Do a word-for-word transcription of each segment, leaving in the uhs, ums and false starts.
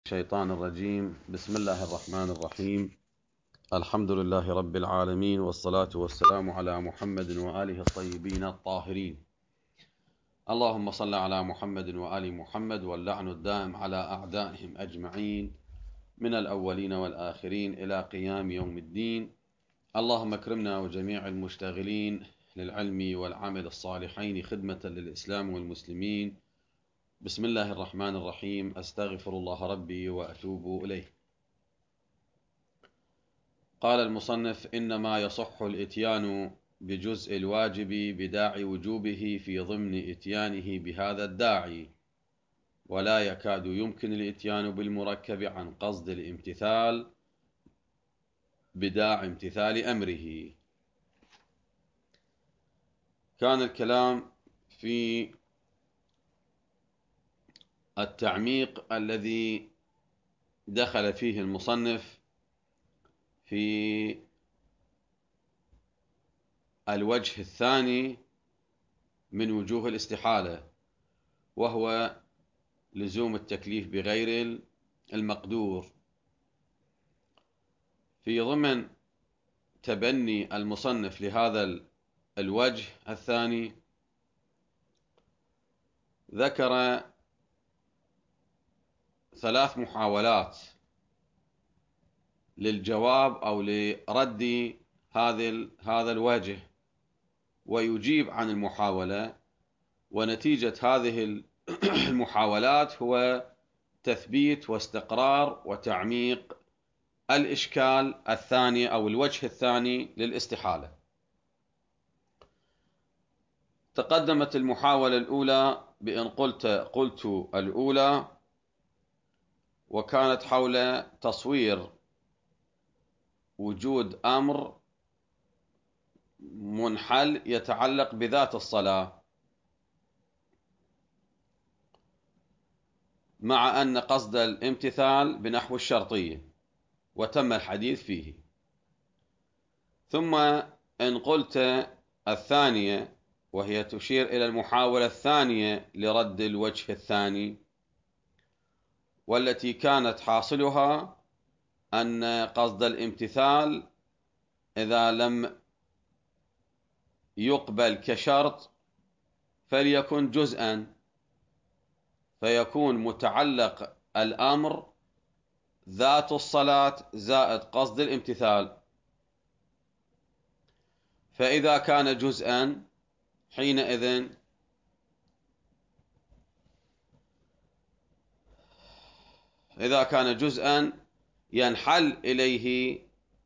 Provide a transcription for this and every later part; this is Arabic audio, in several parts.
الشيطان الرجيم. بسم الله الرحمن الرحيم. الحمد لله رب العالمين، والصلاة والسلام على محمد وآله الطيبين الطاهرين. اللهم صل على محمد وآل محمد، واللعن الدائم على أعدائهم أجمعين من الأولين والآخرين إلى قيام يوم الدين. اللهم اكرمنا وجميع المشتغلين للعلم والعمل الصالحين خدمة للإسلام والمسلمين. بسم الله الرحمن الرحيم. أستغفر الله ربي وأتوب إليه. قال المصنف: إنما يصح الإتيان بجزء الواجب بداعي وجوبه في ضمن إتيانه بهذا الداعي، ولا يكاد يمكن الإتيان بالمركب عن قصد الامتثال بداعي امتثال أمره. كان الكلام في التعميق الذي دخل فيه المصنف في الوجه الثاني من وجوه الاستحالة، وهو لزوم التكليف بغير المقدور. في ضمن تبني المصنف لهذا الوجه الثاني ذكر ثلاث محاولات للجواب أو لرد هذا هذا الوجه، ويجيب عن المحاولة، ونتيجة هذه المحاولات هو تثبيت واستقرار وتعميق الإشكال الثاني أو الوجه الثاني للاستحالة. تقدمت المحاولة الأولى بأن قلت قلت الأولى، وكانت حول تصوير وجود أمر منحل يتعلق بذات الصلاة، مع أن قصد الامتثال بنحو الشرطية، وتم الحديث فيه. ثم إن قلت الثانية، وهي تشير إلى المحاولة الثانية لرد الوجه الثاني، والتي كانت حاصلها أن قصد الامتثال إذا لم يقبل كشرط فليكن جزءا، فيكون متعلق الأمر ذات الصلاة زائد قصد الامتثال. فإذا كان جزءا حينئذ إذا كان جزءا ينحل إليه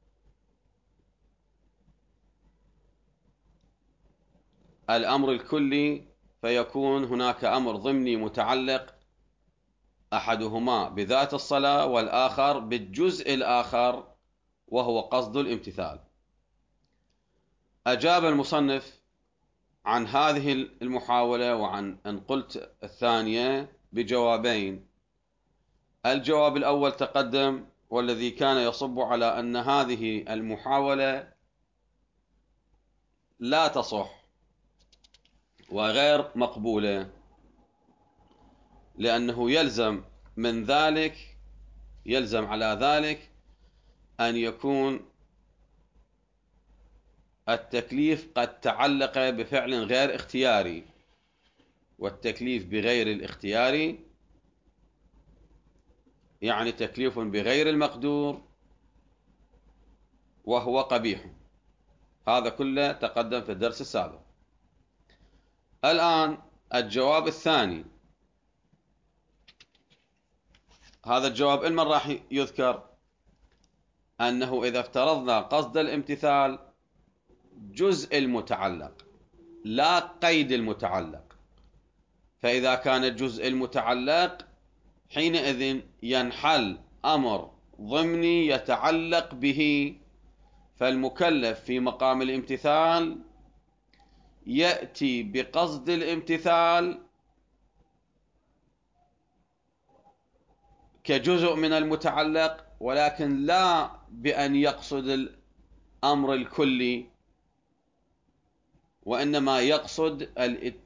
الأمر الكلي، فيكون هناك أمر ضمني متعلق أحدهما بذات الصلاة والآخر بالجزء الآخر وهو قصد الامتثال. أجاب المصنف عن هذه المحاولة وعن أن قلت الثانية بجوابين. الجواب الأول تقدم، والذي كان يصب على أن هذه المحاولة لا تصح وغير مقبولة، لأنه يلزم من ذلك يلزم على ذلك أن يكون التكليف قد تعلق بفعل غير اختياري، والتكليف بغير الاختياري يعني تكليف بغير المقدور، وهو قبيح. هذا كله تقدم في الدرس السابق. الآن الجواب الثاني. هذا الجواب إلمن راح يذكر؟ أنه إذا افترضنا قصد الامتثال جزء المتعلق لا قيد المتعلق، فإذا كان الجزء المتعلق حينئذ ينحل أمر ضمني يتعلق به، فالمكلف في مقام الامتثال يأتي بقصد الامتثال كجزء من المتعلق، ولكن لا بأن يقصد الأمر الكلي، وإنما يقصد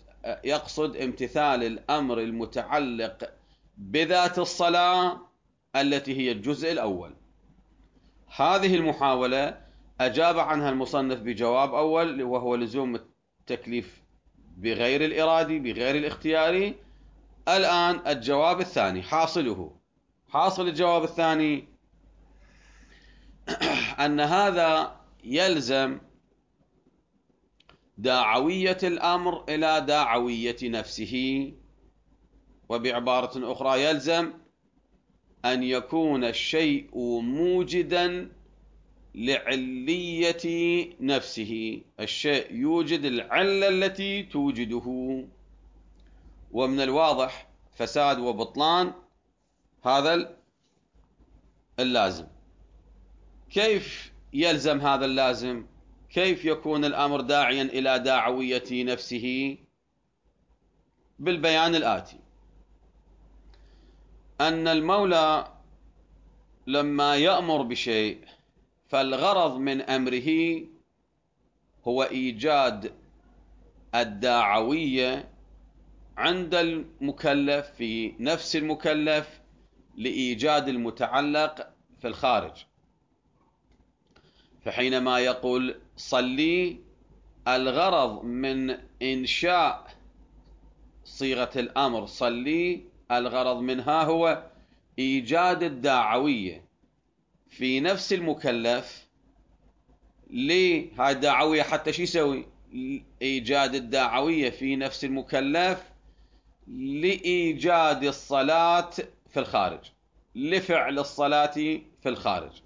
يقصد امتثال الأمر المتعلق بذات الصلاة التي هي الجزء الأول. هذه المحاولة أجاب عنها المصنف بجواب أول، وهو لزوم التكليف بغير الإرادي بغير الاختياري. الآن الجواب الثاني، حاصله حاصل الجواب الثاني أن هذا يلزم داعوية الأمر إلى داعوية نفسه، وبعبارة أخرى يلزم أن يكون الشيء موجدا لعلية نفسه، الشيء يوجد العلة التي توجده. ومن الواضح فساد وبطلان هذا اللازم. كيف يلزم هذا اللازم؟ كيف يكون الأمر داعيا إلى داعوية نفسه؟ بالبيان الآتي: أن المولى لما يأمر بشيء فالغرض من أمره هو إيجاد الداعوية عند المكلف في نفس المكلف لإيجاد المتعلق في الخارج. فحينما يقول صلي، الغرض من إنشاء صيغة الأمر صلي، الغرض منها هو إيجاد الداعوية في نفس المكلف. ليه هاي الداعوية؟ حتى شو يسوي؟ إيجاد الداعوية في نفس المكلف لإيجاد الصلاة في الخارج، لفعل الصلاة في الخارج.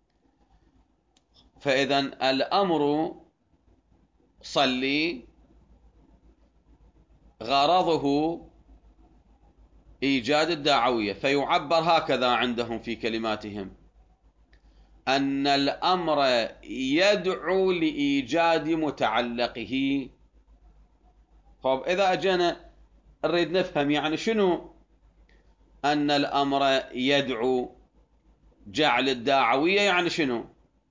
فإذا الأمر صلي غرضه إيجاد الداعوية، فيعبر هكذا عندهم في كلماتهم أن الأمر يدعو لإيجاد متعلقه. طب إذا أجينا نريد نفهم يعني شنو أن الأمر يدعو جعل الداعوية، يعني شنو؟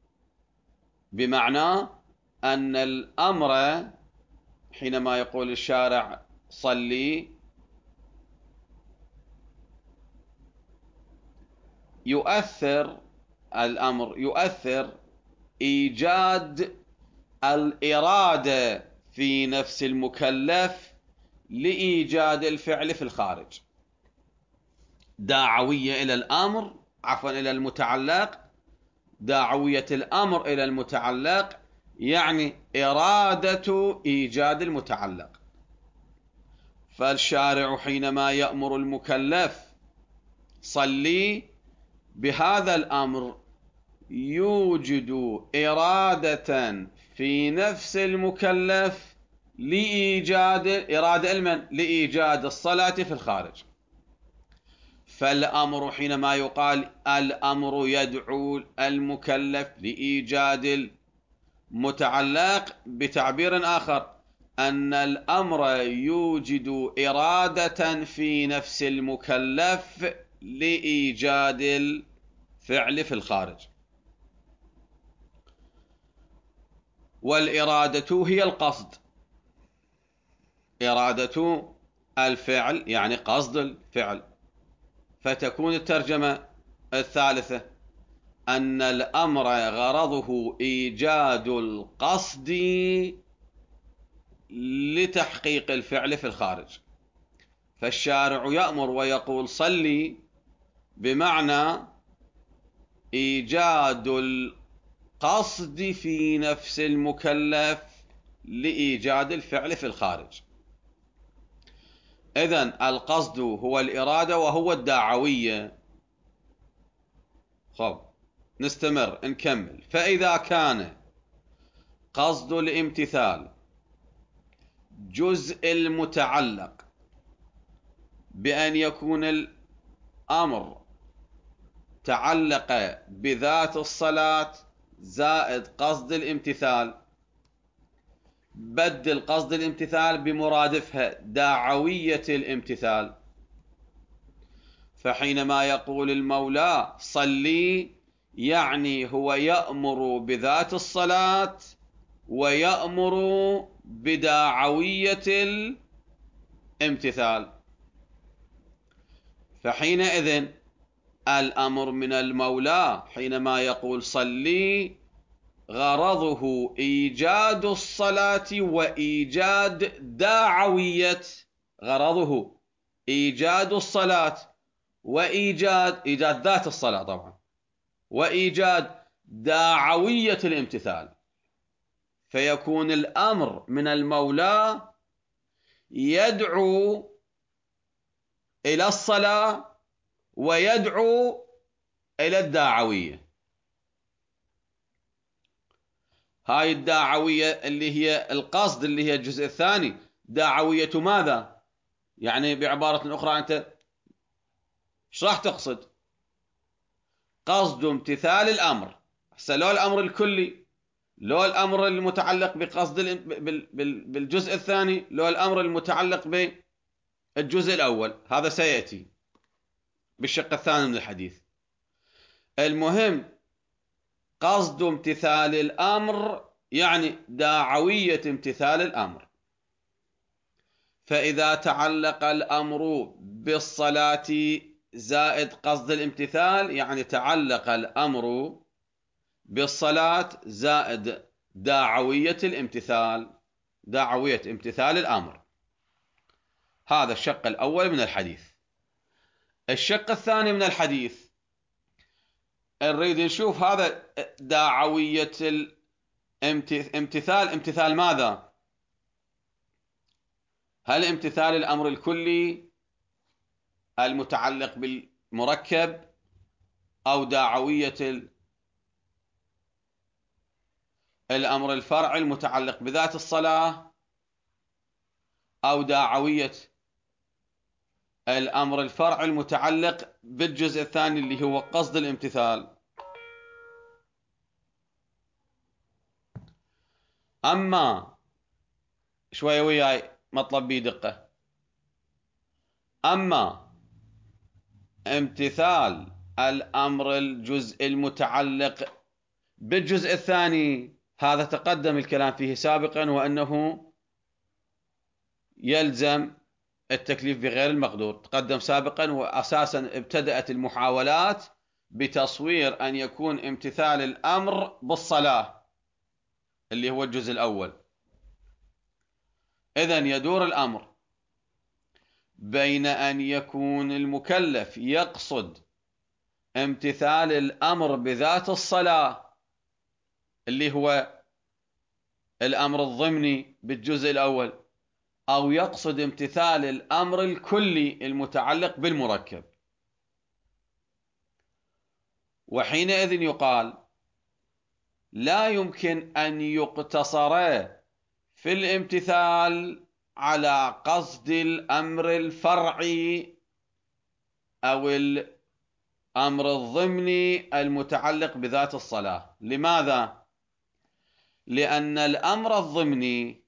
بمعنى أن الأمر حينما يقول الشارع صلي يؤثر الأمر يؤثر إيجاد الإرادة في نفس المكلف لإيجاد الفعل في الخارج. داعوية إلى الأمر عفوا إلى المتعلق، داعوية الأمر إلى المتعلق يعني إرادة إيجاد المتعلق. فالشارع حينما يأمر المكلف صلي بهذا الأمر يوجد إرادة في نفس المكلف لإيجاد إرادة المن لإيجاد الصلاة في الخارج. فالأمر حينما يقال الأمر يدعو المكلف لإيجاد المتعلق، بتعبير آخر أن الأمر يوجد إرادة في نفس المكلف لإيجاد الفعل في الخارج. والإرادة هي القصد، إرادة الفعل يعني قصد الفعل. فتكون الترجمة الثالثة أن الأمر غرضه إيجاد القصد لتحقيق الفعل في الخارج. فالشارع يأمر ويقول صلي بمعنى إيجاد القصد في نفس المكلف لإيجاد الفعل في الخارج. إذن القصد هو الإرادة وهو الداعوية. خب نستمر نكمل. فإذا كان قصد الامتثال جزء المتعلق بأن يكون الأمر تعلق بذات الصلاة زائد قصد الامتثال، بدل قصد الامتثال بمرادفها داعوية الامتثال. فحينما يقول المولى صلي يعني هو يأمر بذات الصلاة ويأمر بداعوية الامتثال. فحينئذ الأمر من المولى حينما يقول صلي غرضه إيجاد الصلاة وإيجاد داعوية غرضه إيجاد الصلاة وإيجاد إيجاد ذات الصلاة طبعا وإيجاد داعوية الامتثال، فيكون الأمر من المولى يدعو إلى الصلاة ويدعو إلى الداعوية. هاي الداعوية اللي هي القصد، اللي هي الجزء الثاني، داعوية ماذا؟ يعني بعبارة أخرى أنت ايش راح تقصد؟ قصد امتثال الأمر. هسه لو الأمر الكلي، لو الأمر المتعلق بقصد بالجزء الثاني، لو الأمر المتعلق بالجزء الأول، هذا سيأتي بالشق الثاني من الحديث. المهم قصد امتثال الأمر يعني داعوية امتثال الأمر. فإذا تعلق الأمر بالصلاة زائد قصد الامتثال يعني تعلق الأمر بالصلاة زائد داعوية الامتثال، داعوية امتثال الأمر. هذا الشق الأول من الحديث. الشق الثاني من الحديث نريد نشوف هذا داعوية الامتثال. امتثال ماذا؟ هل امتثال الأمر الكلي المتعلق بالمركب، أو داعوية الأمر الفرعي المتعلق بذات الصلاة، أو داعوية الأمر الفرعي المتعلق بالجزء الثاني اللي هو قصد الامتثال؟ أما شوية وياي مطلب بي دقة. أما امتثال الأمر الجزء المتعلق بالجزء الثاني هذا تقدم الكلام فيه سابقا، وأنه يلزم التكليف بغير المقدور، تقدم سابقا. وأساسا ابتدأت المحاولات بتصوير أن يكون امتثال الأمر بالصلاة اللي هو الجزء الأول. إذن يدور الأمر بين أن يكون المكلف يقصد امتثال الأمر بذات الصلاة اللي هو الأمر الضمني بالجزء الأول، أو يقصد امتثال الأمر الكلي المتعلق بالمركب. وحينئذ يقال لا يمكن أن يقتصر في الامتثال على قصد الأمر الفرعي أو الأمر الضمني المتعلق بذات الصلاة. لماذا؟ لأن الأمر الضمني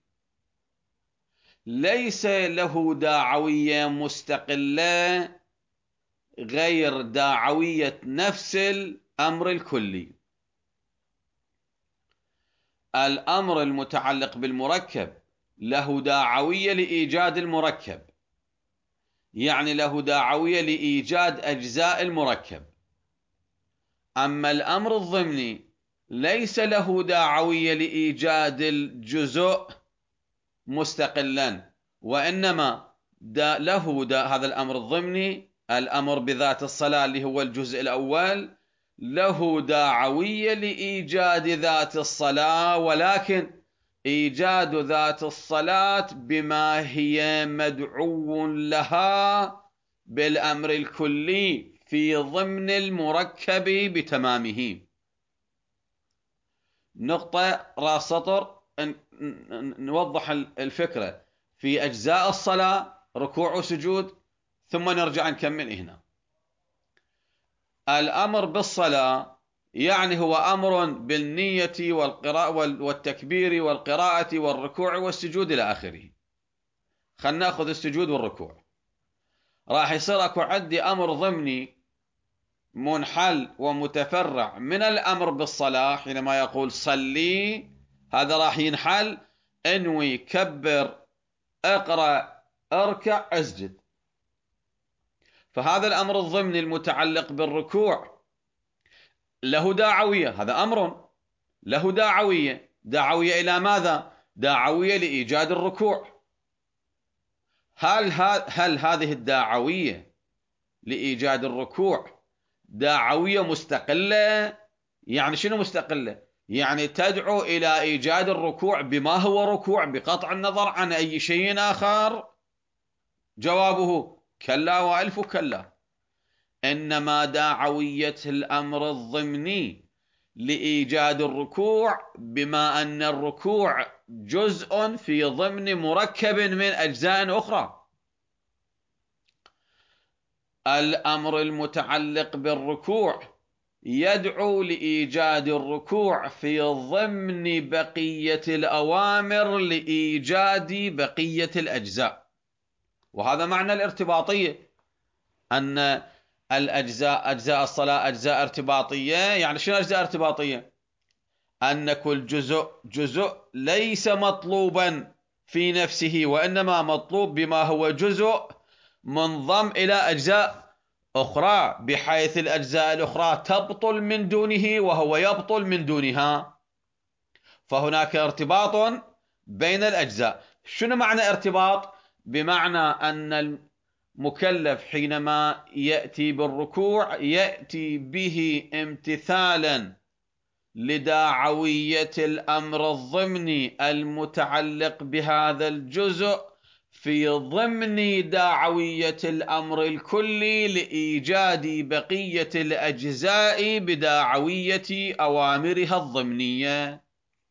ليس له داعوية مستقلة غير داعوية نفس الأمر الكلي. الأمر المتعلق بالمركب له داعوية لإيجاد المركب، يعني له داعوية لإيجاد أجزاء المركب. أما الأمر الضمني ليس له داعوية لإيجاد الجزء مستقلا، وإنما دا له دا هذا الأمر الضمني، الأمر بذات الصلاة اللي هو الجزء الأول، له داعوية لإيجاد ذات الصلاة، ولكن إيجاد ذات الصلاة بما هي مدعو لها بالأمر الكلي في ضمن المركب بتمامه. نقطة راس سطر نوضح الفكرة في أجزاء الصلاة، ركوع وسجود، ثم نرجع نكمل هنا. الأمر بالصلاة يعني هو أمر بالنية والقراءة والتكبير والقراءة والركوع والسجود إلى آخره. خلنا نأخذ السجود والركوع. راح يصير أكو عندي أمر ضمني منحل ومتفرع من الأمر بالصلاة. حينما يقول صلي هذا راح ينحل انوي كبر اقرأ اركع اسجد. فهذا الأمر الضمني المتعلق بالركوع له داعوية، هذا أمر له داعوية. داعوية إلى ماذا؟ داعوية لإيجاد الركوع. هل, هل هذه الداعوية لإيجاد الركوع داعوية مستقلة؟ يعني شنو مستقلة؟ يعني تدعو إلى إيجاد الركوع بما هو ركوع بقطع النظر عن أي شيء آخر؟ جوابه كلا وألف كلا. إنما داعوية الأمر الضمني لإيجاد الركوع بما أن الركوع جزء في ضمن مركب من أجزاء أخرى. الأمر المتعلق بالركوع يدعو لإيجاد الركوع في ضمن بقية الأوامر لإيجاد بقية الأجزاء. وهذا معنى الارتباطية، أن الأجزاء أجزاء الصلاة أجزاء ارتباطية. يعني شنو أجزاء ارتباطية؟ أن كل جزء جزء ليس مطلوبا في نفسه، وإنما مطلوب بما هو جزء منضم إلى أجزاء أخرى، بحيث الأجزاء الأخرى تبطل من دونه وهو يبطل من دونها. فهناك ارتباط بين الأجزاء. شنو معنى ارتباط؟ بمعنى أن المكلف حينما يأتي بالركوع يأتي به امتثالا لداعوية الأمر الضمني المتعلق بهذا الجزء في ضمن داعوية الأمر الكلي لإيجاد بقية الأجزاء بداعوية أوامرها الضمنية.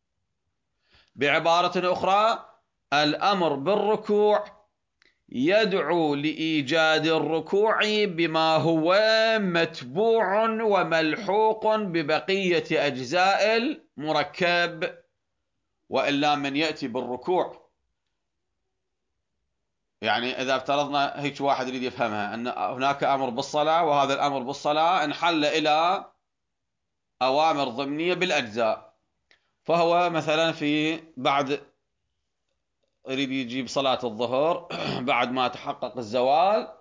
بعبارة أخرى، الأمر بالركوع يدعو لإيجاد الركوع بما هو متبوع وملحوق ببقية أجزاء المركب. وإلا من يأتي بالركوع، يعني إذا افترضنا هيك واحد يريد يفهمها أن هناك أمر بالصلاة، وهذا الأمر بالصلاة انحل إلى أوامر ضمنية بالأجزاء. فهو مثلا في بعد يريد يجيب صلاة الظهر بعد ما تحقق الزوال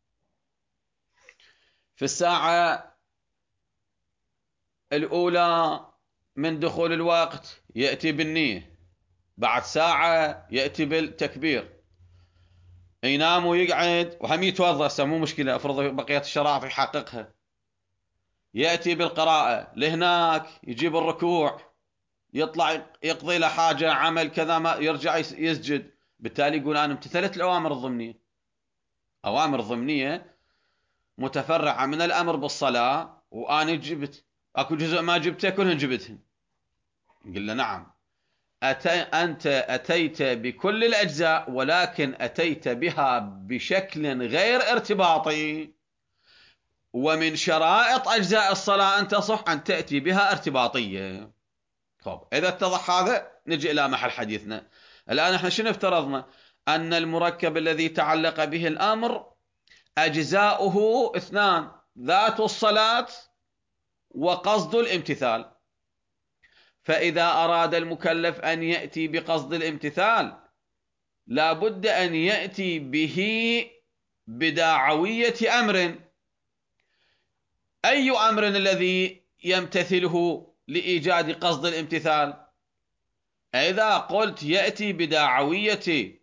في الساعة الأولى من دخول الوقت يأتي بالنية، بعد ساعة يأتي بالتكبير، ينام ويقعد وهم يتوضأ، مو مشكلة، أفرض بقية الشرائط يحققها، يأتي بالقراءة لهناك، يجيب الركوع، يطلع يقضي له حاجة عمل كذا، ما يرجع يسجد. بالتالي يقول أنا امتثلت الأوامر الضمنية. أوامر ضمنية متفرعة من الأمر بالصلاة، وأنا جبت أكو جزء ما جبته كلهن جبتهن. قل له نعم، أتي أنت أتيت بكل الأجزاء، ولكن أتيت بها بشكل غير ارتباطي. ومن شرائط أجزاء الصلاة أن تصح أن تأتي بها ارتباطية. طب إذا اتضح هذا نجي إلى محل حديثنا. الآن احنا شنو افترضنا؟ أن المركب الذي تعلق به الأمر أجزاؤه اثنان: ذات الصلاة وقصد الامتثال. فإذا أراد المكلف أن يأتي بقصد الامتثال لا بد أن يأتي به بداعوية أمر. أي أمر الذي يمتثله لإيجاد قصد الامتثال؟ إذا قلت يأتي بداعوية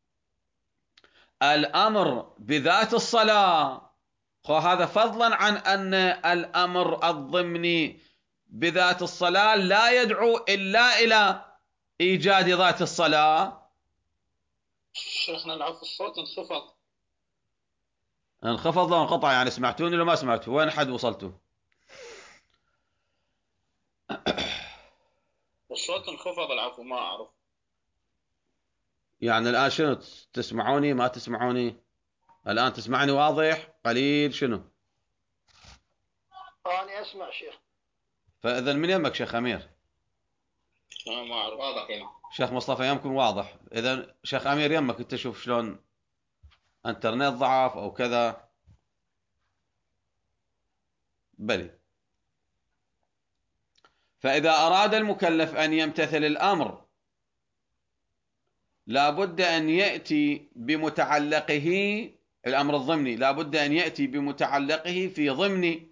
الأمر بذات الصلاة، هذا فضلا عن أن الأمر الضمني بذات الصلاة لا يدعو إلا إلى إيجاد ذات الصلاة. شيخنا العفو، الصوت انخفض. انخفض لو انقطع، يعني سمعتوني لو ما سمعتوا؟ وين حد وصلتوا؟ الصوت انخفض العفو، ما أعرف. يعني الآن شنو، تسمعوني ما تسمعوني؟ الآن تسمعني واضح قليل شنو؟ أنا أسمع شيخ. فإذا من يمك شيخ أمير؟ أنا ما أعرف، واضح هنا. شيخ مصطفى يمكن واضح. إذا شيخ أمير يمك أنت، شوف شلون انترنت ضعف أو كذا. بلي. فإذا أراد المكلف أن يمتثل الأمر لا بد أن يأتي بمتعلقه الأمر الضمني لا بد أن يأتي بمتعلقه في ضمن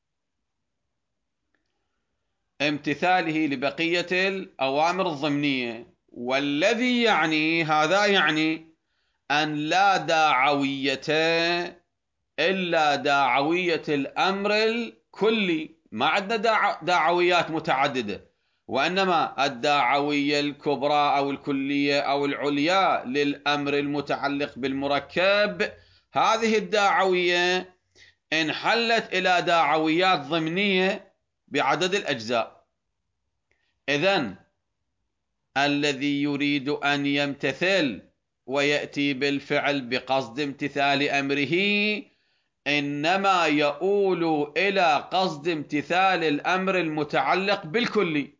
امتثاله لبقية الأوامر الضمنية. والذي يعني هذا يعني أن لا داعوية إلا داعوية الأمر الكلي، ما عندنا داعويات متعددة، وإنما الداعوية الكبرى أو الكلية أو العليا للأمر المتعلق بالمركب. هذه الداعوية انحلت إلى داعويات ضمنية بعدد الأجزاء. إذن الذي يريد أن يمتثل ويأتي بالفعل بقصد امتثال أمره إنما يؤول إلى قصد امتثال الأمر المتعلق بالكلي،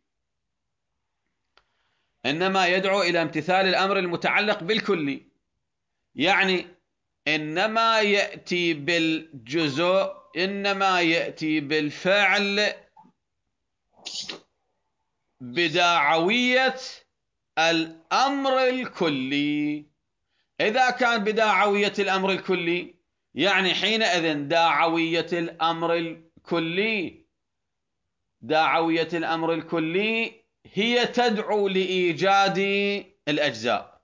إنما يدعو إلى امتثال الأمر المتعلق بالكلي، يعني إنما يأتي بالجزء، إنما يأتي بالفعل بداعوية الأمر الكلي. إذا كان بداعوية الأمر الكلي يعني حينئذ داعوية الأمر الكلي داعوية الأمر الكلي هي تدعو لإيجاد الأجزاء.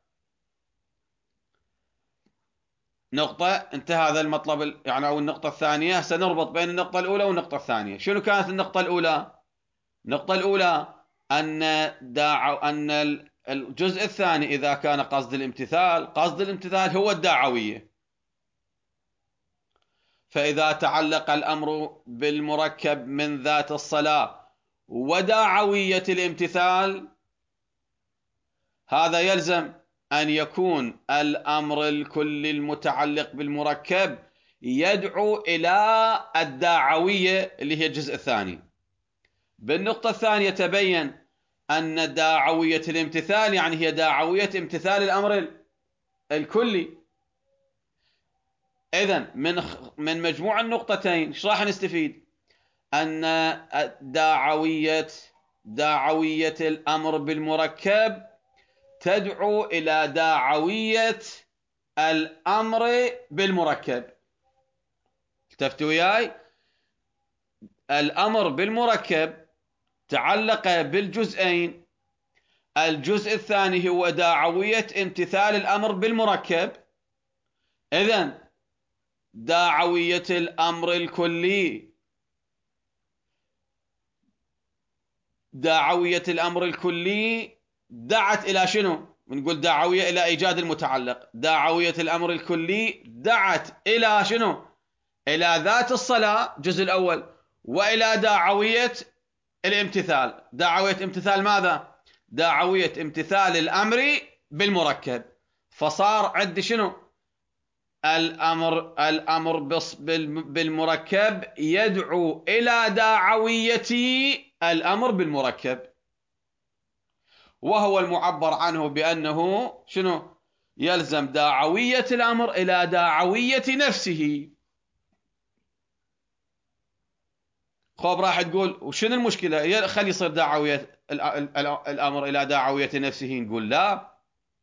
نقطة، انتهى هذا المطلب يعني أو النقطة الثانية. سنربط بين النقطة الأولى والنقطة الثانية. شنو كانت النقطة الأولى؟ النقطة الأولى أن داعو أن الجزء الثاني إذا كان قصد الامتثال، قصد الامتثال هو الداعوية. فإذا تعلق الأمر بالمركب من ذات الصلاة وداعوية الامتثال، هذا يلزم أن يكون الأمر الكلي المتعلق بالمركب يدعو إلى الداعوية اللي هي الجزء الثاني. بالنقطة الثانية تبين أن داعوية الامتثال يعني هي داعوية امتثال الأمر الكلي. إذن من من مجموع النقطتين ايش راح نستفيد؟ أن داعوية داعوية الأمر بالمركب تدعو إلى داعوية الأمر بالمركب. التفتوا وياي، الأمر بالمركب تعلق بالجزئين، الجزء الثاني هو داعوية امتثال الأمر بالمركب. إذن داعوية الأمر الكلي داعوية الأمر الكلي دعت إلى شنو؟ نقول داعوية إلى إيجاد المتعلق. داعوية الأمر الكلي دعت إلى شنو؟ إلى ذات الصلاة الجزء الأول، وإلى داعوية الامتثال. داعوية امتثال ماذا؟ داعوية امتثال الأمر بالمركب. فصار عندي شنو؟ الأمر الأمر بالمركب يدعو إلى داعوية الأمر بالمركب، وهو المعبر عنه بأنه شنو؟ يلزم داعوية الأمر إلى داعوية نفسه. خب راح تقول وشنو المشكلة؟ خلي يصير داعوية الأمر إلى داعوية نفسه. نقول لا،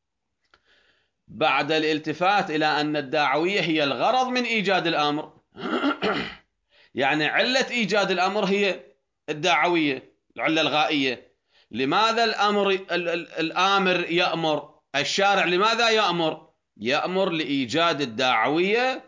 بعد الالتفات إلى أن الداعوية هي الغرض من إيجاد الأمر يعني علة إيجاد الأمر هي الداعوية، العلة الغائية. لماذا الأمر الآمر يأمر؟ الشارع لماذا يأمر؟ يأمر لإيجاد الداعوية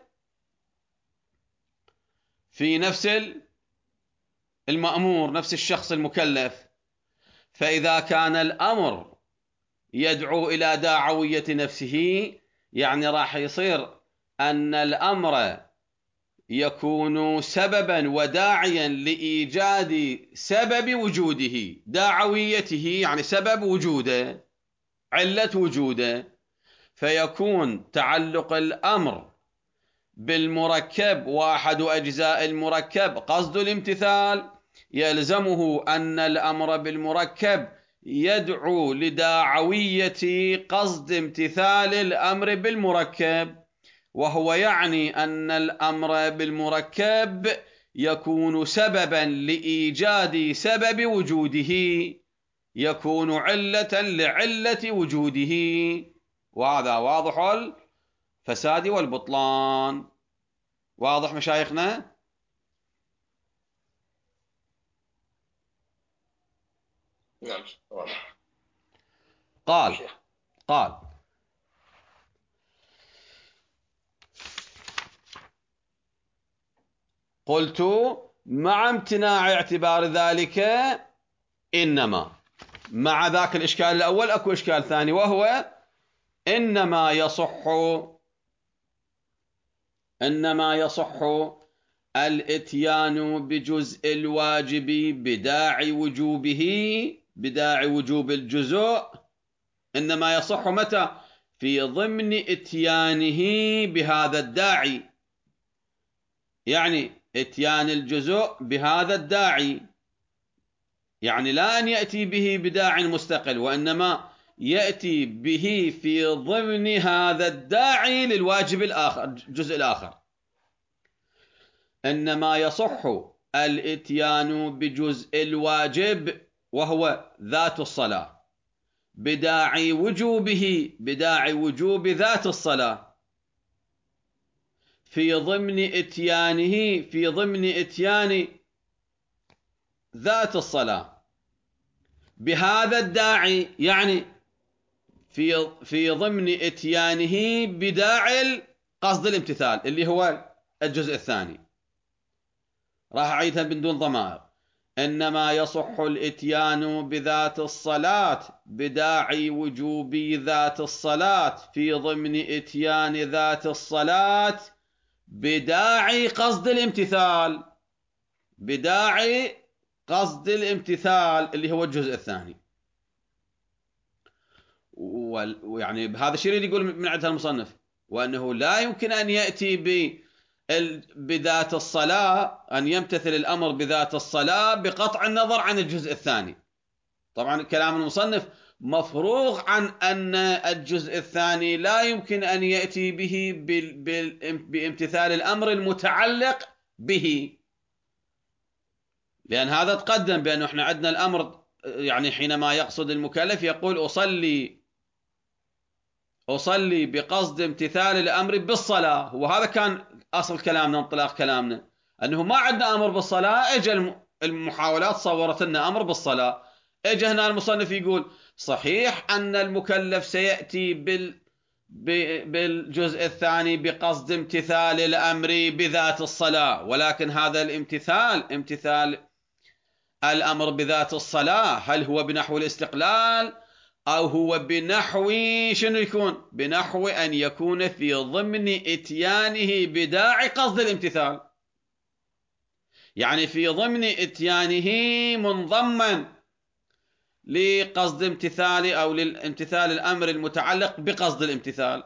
في نفس المأمور، نفس الشخص المكلف. فإذا كان الأمر يدعو إلى داعوية نفسه يعني راح يصير أن الأمر يكون سببا وداعيا لإيجاد سبب وجوده، داعويته يعني سبب وجوده، علة وجوده. فيكون تعلق الأمر بالمركب واحد أجزاء المركب قصد الامتثال، يلزمه أن الأمر بالمركب يدعو لداعوية قصد امتثال الأمر بالمركب، وهو يعني أن الأمر بالمركب يكون سببا لإيجاد سبب وجوده، يكون علة لعلة وجوده. وهذا واضح. الفساد والبطلان. واضح مشايخنا؟ نعم واضح. قال قال قلت مع امتناع اعتبار ذلك إنما، مع ذاك الإشكال الأول أكو إشكال ثاني، وهو إنما يصح إنما يصح الإتيان بجزء الواجب بداعي وجوبه، بداعي وجوب الجزء، إنما يصح متى؟ في ضمن إتيانه بهذا الداعي، يعني إتيان الجزء بهذا الداعي، يعني لا أن يأتي به بداع مستقل، وإنما يأتي به في ضمن هذا الداعي للواجب الآخر، الجزء الآخر. إنما يصح الإتيان بجزء الواجب وهو ذات الصلاة بداعي وجوبه، بداعي وجوب ذات الصلاة، في ضمن إتيانه، في ضمن إتيان ذات الصلاة بهذا الداعي، يعني في في ضمن إتيانه بداعي قصد الامتثال اللي هو الجزء الثاني. راح أعيدها من دون ضمائر. إنما يصح الإتيان بذات الصلاة بداعي وجوب ذات الصلاة في ضمن إتيان ذات الصلاة بداعي قصد الامتثال، بداعي قصد الامتثال اللي هو الجزء الثاني. ويعني بهذا الشيء اللي يقول من عندها المصنف، وأنه لا يمكن أن يأتي بذات الصلاة، أن يمتثل الأمر بذات الصلاة بقطع النظر عن الجزء الثاني. طبعا كلام المصنف مفروغ عن أن الجزء الثاني لا يمكن أن يأتي به بامتثال الأمر المتعلق به، لأن هذا تقدم بأنه احنا عندنا الأمر، يعني حينما يقصد المكلف يقول أصلي أصلي بقصد امتثال الأمر بالصلاة، وهذا كان أصل كلامنا، انطلاق كلامنا، أنه ما عندنا أمر بالصلاة. إجا المحاولات صورت لنا أمر بالصلاة. إجا هنا المصنف يقول صحيح أن المكلف سيأتي بال بالجزء الثاني بقصد امتثال الأمر بذات الصلاة، ولكن هذا الامتثال، امتثال الأمر بذات الصلاة، هل هو بنحو الاستقلال أو هو بنحو شنو يكون؟ بنحو أن يكون في ضمن إتيانه بداعي قصد الامتثال، يعني في ضمن إتيانه منضمن لقصد امتثال أو للامتثال الأمر المتعلق بقصد الامتثال.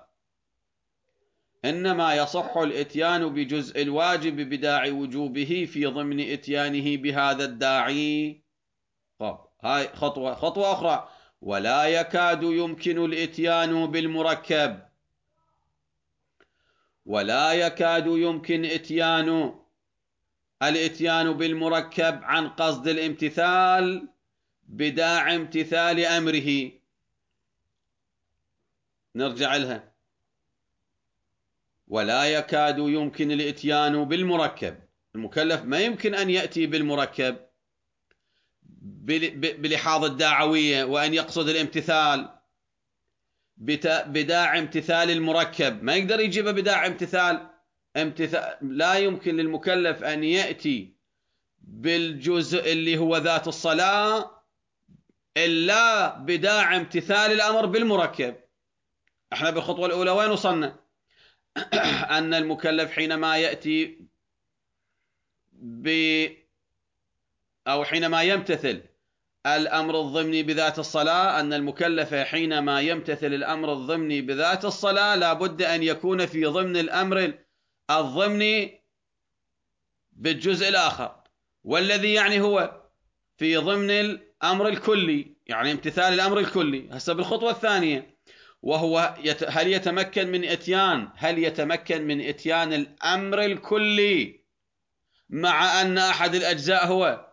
إنما يصح الإتيان بجزء الواجب بداعي وجوبه في ضمن إتيانه بهذا الداعي. طب هاي خطوة خطوة أخرى. ولا يكاد يمكن الإتيان بالمركب، ولا يكاد يمكن إتيان الإتيان بالمركب عن قصد الامتثال بداعي امتثال أمره. نرجع لها. ولا يكاد يمكن الإتيان بالمركب، المكلف ما يمكن أن يأتي بالمركب بلحاظ الداعوية وأن يقصد الامتثال بداعي امتثال المركب، ما يقدر يجيبه بداعي امتثال. امتثال لا يمكن للمكلف أن يأتي بالجزء اللي هو ذات الصلاة إلا بداعي امتثال الأمر بالمركب. احنا بالخطوة الأولى وين وصلنا؟ أن المكلف حينما يأتي ب أو حينما يمتثل الأمر الضمني بذات الصلاة، أن المكلف حينما يمتثل الأمر الضمني بذات الصلاة لابد أن يكون في ضمن الأمر الضمني بالجزء الآخر، والذي يعني هو في ضمن الأمر الكلي، يعني امتثال الأمر الكلي. هسه بالخطوة الثانية، وهو يت... هل يتمكن من إتيان هل يتمكن من إتيان الأمر الكلي مع أن أحد الأجزاء هو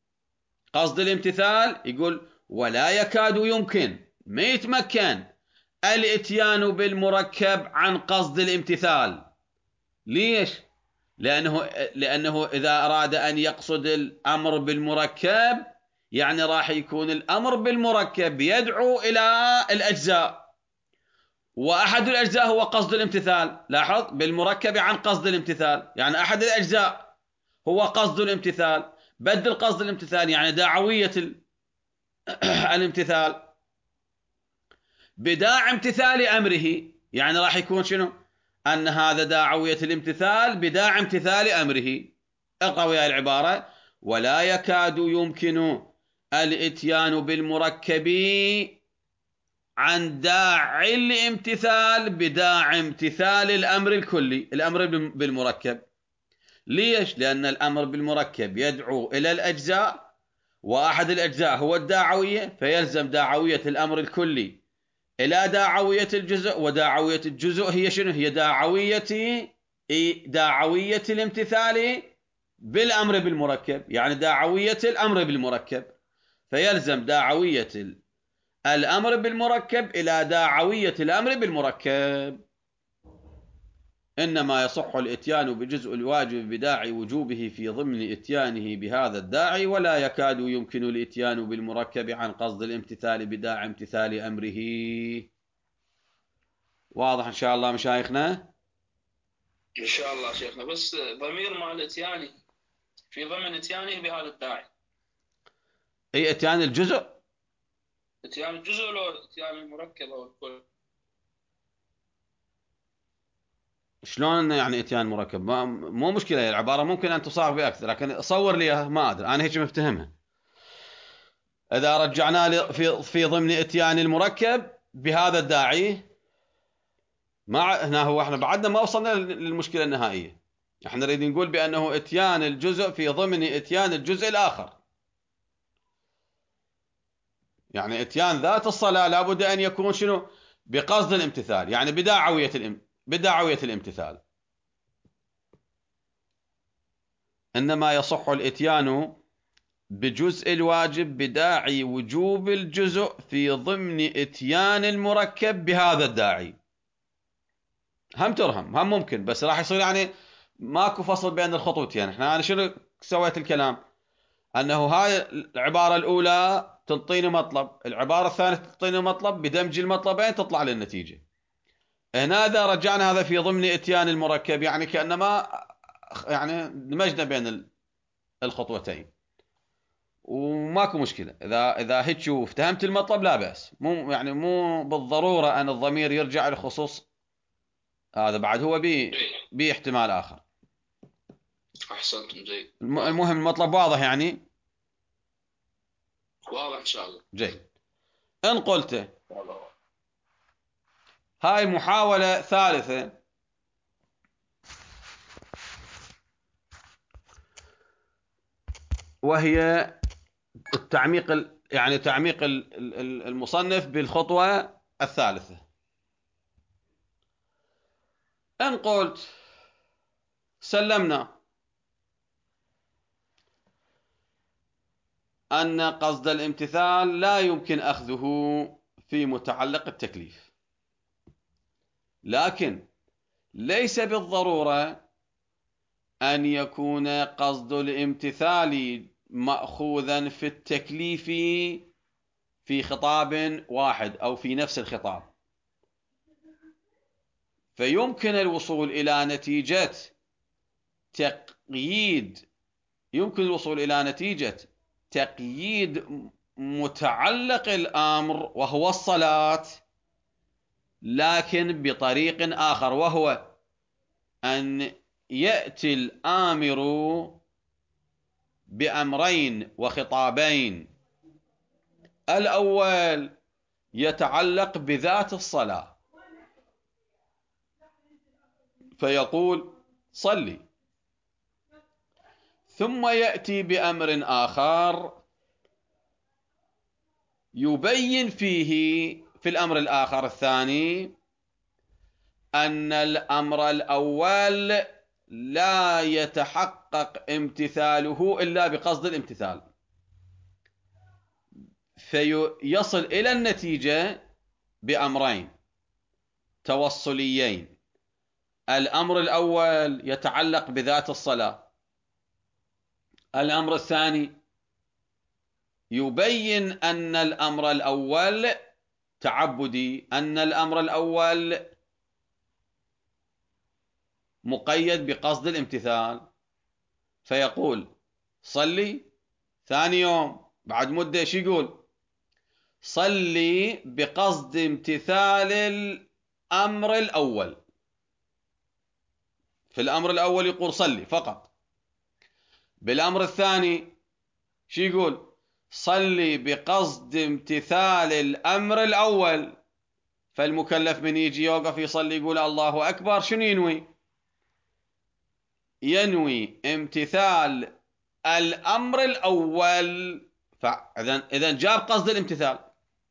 قصد الامتثال؟ يقول ولا يكاد يمكن، ما يتمكن الإتيان بالمركب عن قصد الامتثال. ليش؟ لأنه, لأنه إذا أراد أن يقصد الأمر بالمركب يعني راح يكون الأمر بالمركب يدعو إلى الأجزاء، وأحد الأجزاء هو قصد الامتثال. لاحظ، بالمركب عن قصد الامتثال، يعني أحد الأجزاء هو قصد الامتثال. بدل قصد الامتثال يعني داعوية الامتثال بداع امتثال أمره، يعني راح يكون شنو؟ أن هذا داعوية الامتثال بداع امتثال أمره. اقرأ ويا العبارة: ولا يكاد يمكن الاتيان بالمركب عن داعي الامتثال بداع امتثال الأمر الكلي، الأمر بالمركب. ليش؟ لأن الأمر بالمركب يدعو إلى الأجزاء، وأحد الأجزاء هو الداعوية، فيلزم داعوية الأمر الكلي إلى داعوية الجزء، وداعوية الجزء هي شنو؟ هي داعوية داعوية الامتثال بالأمر بالمركب، يعني داعوية الأمر بالمركب، فيلزم داعوية الأمر بالمركب إلى داعوية الأمر بالمركب. إنما يصح الإتيان بجزء الواجب بداعي وجوبه في ضمن إتيانه بهذا الداعي، ولا يكاد يمكن الإتيان بالمركب عن قصد الامتثال بداعي امتثال أمره. واضح إن شاء الله مشايخنا؟ إن شاء الله شيخنا، بس ضمير مال إتياني في ضمن إتيانه بهذا الداعي. أي إتيان الجزء؟ إتيان الجزء لو إتيان المركب أو الكل؟ شلون يعني إتيان مركب؟ مو مشكلة، العبارة ممكن أن تصاغ بأكثر، لكن صور لي، ما أدري أنا هيك مفتهمها. إذا رجعنا في في ضمن إتيان المركب بهذا الداعي، ما هنا هو احنا بعدنا ما وصلنا للمشكلة النهائية. احنا نريد نقول بأنه إتيان الجزء في ضمن إتيان الجزء الآخر، يعني إتيان ذات الصلاة لابد أن يكون شنو؟ بقصد الامتثال، يعني بداعوية الام... بداعوية الامتثال. إنما يصح الإتيان بجزء الواجب بداعي وجوب الجزء في ضمن إتيان المركب بهذا الداعي. هم ترهم، هم ممكن، بس راح يصير يعني ماكو فصل بين الخطوتين. يعني احنا أنا شنو سويت الكلام؟ أنه هاي العبارة الأولى تنطيني مطلب، العبارة الثانية تنطيني مطلب، بدمج المطلبين تطلع للنتيجة. هنا إذا رجعنا هذا في ضمن إتيان المركب يعني كأنما يعني دمجنا بين الخطوتين، وماكو مشكلة. إذا إذا هيك افتهمت المطلب لا بأس، مو يعني مو بالضرورة أن الضمير يرجع لخصوص هذا، بعد هو بي بي احتمال آخر. أحسنتم، زين. المهم المطلب واضح يعني؟ واضح إن شاء الله. جيد. إن قلت هاي محاولة ثالثة، وهي التعميق، يعني تعميق المصنف بالخطوة الثالثة. إن قلت سلمنا أن قصد الامتثال لا يمكن أخذه في متعلق التكليف، لكن ليس بالضرورة أن يكون قصد الامتثال مأخوذا في التكليف في خطاب واحد أو في نفس الخطاب، فيمكن الوصول إلى نتيجة تقييد يمكن الوصول إلى نتيجة تقييد متعلق الأمر وهو الصلاة، لكن بطريق آخر، وهو أن يأتي الآمر بأمرين وخطابين. الأول يتعلق بذات الصلاة، فيقول صلي، ثم يأتي بأمر آخر يبين فيه في الأمر الآخر الثاني أن الأمر الأول لا يتحقق امتثاله إلا بقصد الامتثال، فيصل إلى النتيجة بأمرين. توصليين. الأمر الأول يتعلق بذات الصلاة، الأمر الثاني يبين أن الأمر الأول تعبدي، أن الأمر الأول مقيد بقصد الامتثال، فيقول صلي. ثاني يوم بعد مدة شو يقول؟ صلي بقصد امتثال الأمر الأول. في الأمر الأول يقول صلي فقط، بالأمر الثاني شو يقول؟ صلي بقصد امتثال الأمر الأول. فالمكلف من يجي يوقف يصلي يقول الله أكبر، شنو ينوي؟ ينوي امتثال الأمر الأول. فإذا إذا جاب قصد الامتثال،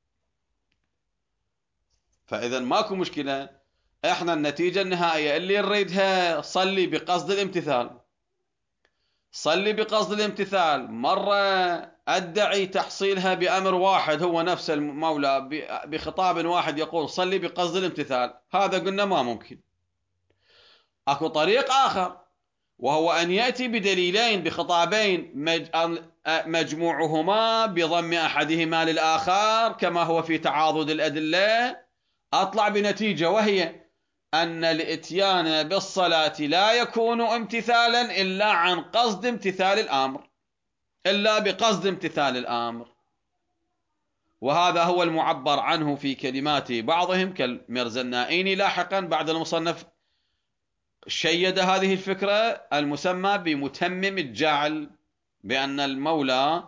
فإذا ماكو مشكلة. احنا النتيجة النهائية اللي نريدها صلي بقصد الامتثال. صلي بقصد الامتثال مرة أدعي تحصيلها بأمر واحد، هو نفس المولى بخطاب واحد يقول صلي بقصد الامتثال، هذا قلنا ما ممكن. أكو طريق آخر، وهو أن يأتي بدليلين بخطابين مجموعهما بضم أحدهما للآخر كما هو في تعاضد الأدلة، أطلع بنتيجة، وهي أن الإتيان بالصلاة لا يكون امتثالا إلا عن قصد امتثال الأمر، إلا بقصد امتثال الأمر. وهذا هو المعبر عنه في كلمات بعضهم كالمرزا النائيني لاحقا بعد المصنف شيد هذه الفكرة المسمى بمتمم الجعل، بأن المولى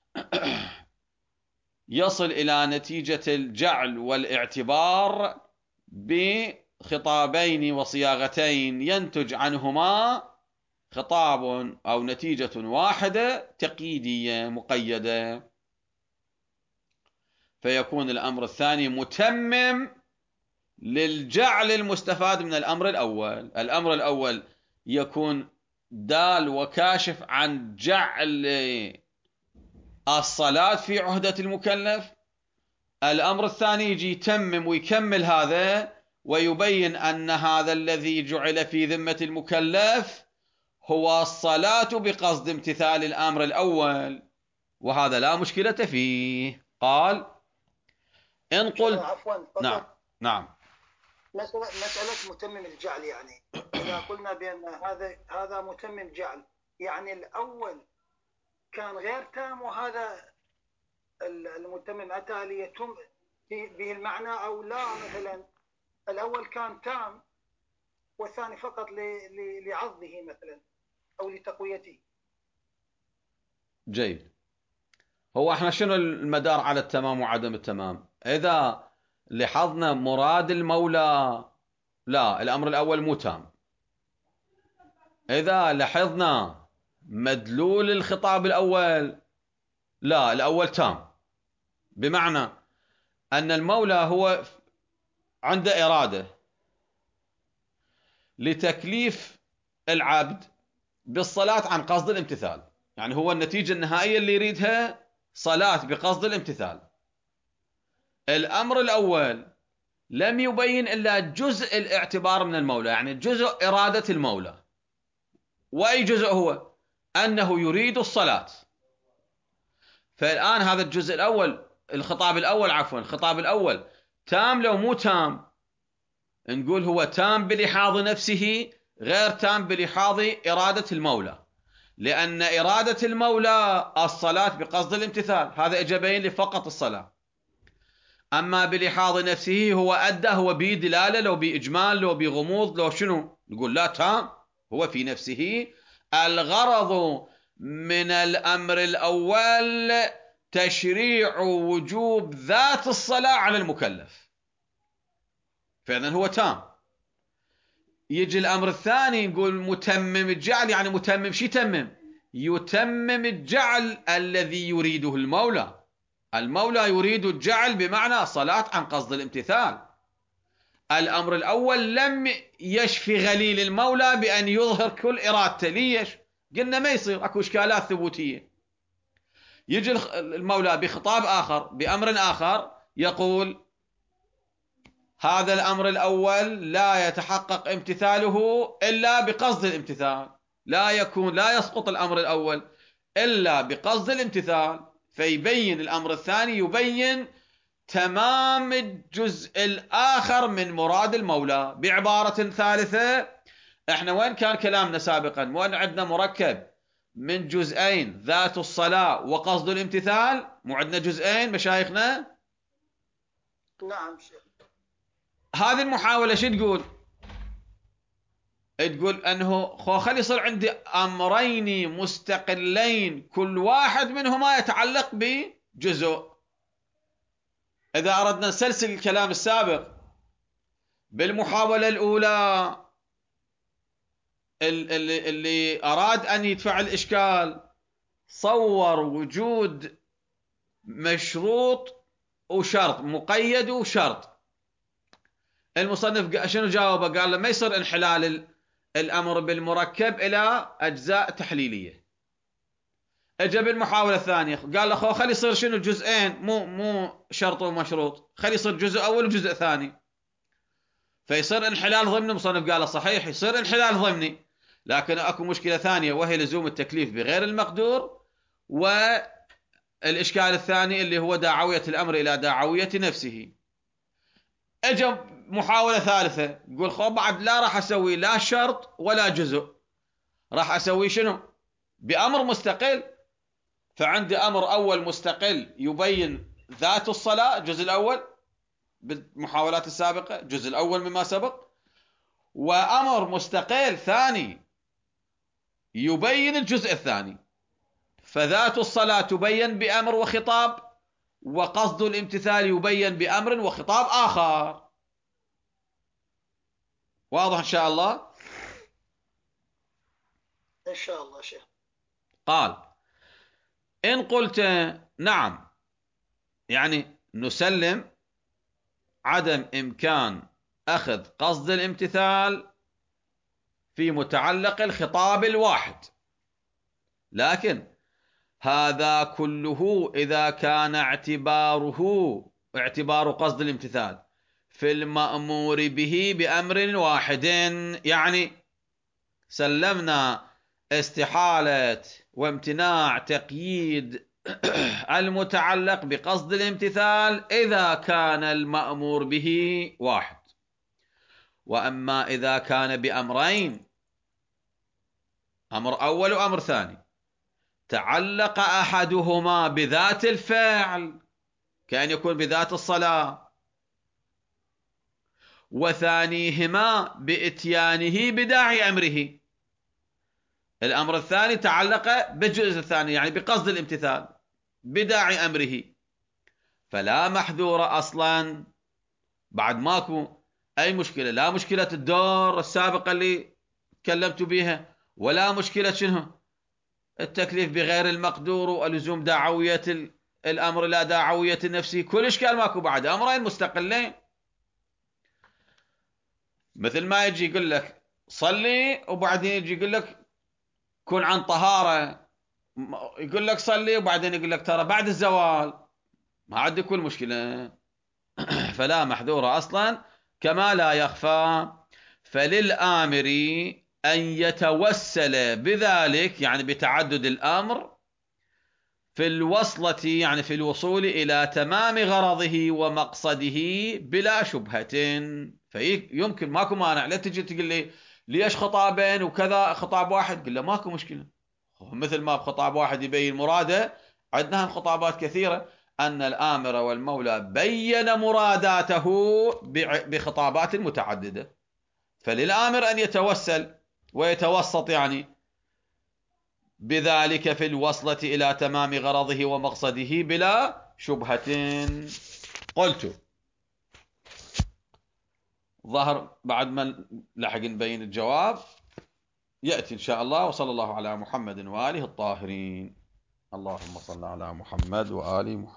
يصل إلى نتيجة الجعل والاعتبار بخطابين وصياغتين ينتج عنهما خطاب أو نتيجة واحدة تقييدية مقيدة، فيكون الأمر الثاني متمم للجعل المستفاد من الأمر الأول. الأمر الأول يكون دال وكاشف عن جعل الصلاة في عهدة المكلف. الأمر الثاني يجي يتمم ويكمل هذا ويبين أن هذا الذي جعل في ذمة المكلف هو الصلاة بقصد امتثال الأمر الأول، وهذا لا مشكلة فيه. قال إن قلت عفوا نعم نعم مسألة متمم الجعل، يعني إذا قلنا بأن هذا هذا متمم جعل، يعني الأول كان غير تام وهذا المتمم أتى ليتم به المعنى، أو لا مثلا الأول كان تام والثاني فقط لعضه مثلا أو لتقويته. جيد. هو احنا شنو المدار على التمام وعدم التمام؟ إذا لاحظنا مراد المولى لا، الأمر الأول مو تام. إذا لاحظنا مدلول الخطاب الأول لا، الأول تام، بمعنى أن المولى هو عنده إرادة لتكليف العبد بالصلاة عن قصد الامتثال، يعني هو النتيجة النهائية اللي يريدها صلاة بقصد الامتثال. الأمر الأول لم يبين إلا جزء الاعتبار من المولى، يعني جزء إرادة المولى. وأي جزء هو؟ أنه يريد الصلاة. فالآن هذا الجزء الأول، الخطاب الأول عفوا الخطاب الأول تام لو مو تام؟ نقول هو تام بلحاظ نفسه، غير تام بلحاظ إرادة المولى، لأن إرادة المولى الصلاة بقصد الامتثال، هذا إجابين لفقط الصلاة. أما بلحاظ نفسه هو أدى، هو بي دلالة لو بإجمال لو بغموض لو شنو، نقول لا تام. هو في نفسه الغرض من الأمر الأول تشريع وجوب ذات الصلاة على المكلف، فإذن هو تام. يجي الأمر الثاني نقول متمم الجعل، يعني متمم شي تمم؟ يتمم الجعل الذي يريده المولى. المولى يريد الجعل بمعنى صلاة عن قصد الامتثال. الأمر الأول لم يشفي غليل المولى بأن يظهر كل إرادته. ليش؟ قلنا ما يصير، أكو إشكالات ثبوتية. يجي المولى بخطاب آخر بأمر آخر يقول هذا الأمر الأول لا يتحقق امتثاله إلا بقصد الامتثال، لا يكون لا يسقط الأمر الأول إلا بقصد الامتثال، فيبين الأمر الثاني يبين تمام الجزء الآخر من مراد المولى. بعبارة ثالثة، احنا وين كان كلامنا سابقا؟ وين عندنا مركب من جزئين، ذات الصلاة وقصد الامتثال، مو عندنا جزئين مشايخنا؟ نعم شيخ. هذه المحاولة شو تقول؟ تقول أنه خو خلي يصير عندي أمرين مستقلين كل واحد منهما يتعلق بجزء. إذا أردنا نسلسل الكلام السابق، بالمحاولة الأولى اللي, اللي أراد أن يدفع الإشكال صور وجود مشروط وشرط، مقيد وشرط. المصنف شنو جاوبه؟ قال له ما يصير انحلال الأمر بالمركب إلى أجزاء تحليلية. اجى بالمحاولة الثانية قال له خو خلي يصير شنو جزئين، مو مو شرط ومشروط، خلي يصير جزء أول وجزء ثاني، فيصير انحلال ضمني. مصنف قال له صحيح يصير انحلال ضمني، لكن اكو مشكلة ثانية وهي لزوم التكليف بغير المقدور، والإشكال الثاني اللي هو داعوية الأمر إلى داعوية نفسه. اجى محاولة ثالثة يقول خو بعد لا راح أسوي لا شرط ولا جزء، راح أسوي شنو؟ بأمر مستقل. فعندي أمر أول مستقل يبين ذات الصلاة، الجزء الأول بالمحاولات السابقة، الجزء الأول مما سبق، وأمر مستقل ثاني يبين الجزء الثاني. فذات الصلاة تبين بأمر وخطاب، وقصد الامتثال يبين بأمر وخطاب آخر. واضح إن شاء الله؟ إن شاء الله شيخ. قال إن قلت نعم، يعني نسلم عدم إمكان أخذ قصد الامتثال في متعلق الخطاب الواحد، لكن هذا كله إذا كان اعتباره اعتبار قصد الامتثال في المأمور به بأمر واحد. يعني سلمنا استحالة وامتناع تقييد المتعلق بقصد الامتثال إذا كان المأمور به واحد. وأما إذا كان بأمرين، أمر أول وأمر ثاني، تعلق أحدهما بذات الفعل كأن يكون بذات الصلاة، وثانيهما بإتيانه بداعي أمره. الأمر الثاني تعلق بالجزء الثاني يعني بقصد الامتثال بداعي أمره، فلا محذور أصلا، بعد ماكو أي مشكلة، لا مشكلة الدور السابقة اللي تكلمت بها، ولا مشكلة شنو التكليف بغير المقدور ولزوم داعوية الأمر لا داعوية نفسه، كل إشكال ماكو، بعد أمرين مستقلين. مثل ما يجي يقول لك صلي وبعدين يجي يقول لك كن عن طهارة، يقول لك صلي وبعدين يقول لك ترى بعد الزوال، ما عاد يكون مشكلة. فلا محذورة أصلا كما لا يخفى. فللآمر أن يتوسل بذلك، يعني بتعدد الأمر، في الوصلة يعني في الوصول إلى تمام غرضه ومقصده بلا شبهة. فيمكن ماكو مانع، لا تجي تقول لي ليش خطابين وكذا خطاب واحد، قل له ماكو مشكلة، مثل ما بخطاب واحد يبين مراده، عندنا خطابات كثيرة أن الآمر والمولى بين مراداته بخطابات متعددة. فللآمر أن يتوسل ويتوسط يعني بذلك في الوصلة إلى تمام غرضه ومقصده بلا شبهة. قلت ظهر بعد ما لحق نبين الجواب يأتي إن شاء الله. وصلى الله على محمد وآله الطاهرين. اللهم صل على محمد وآل محمد.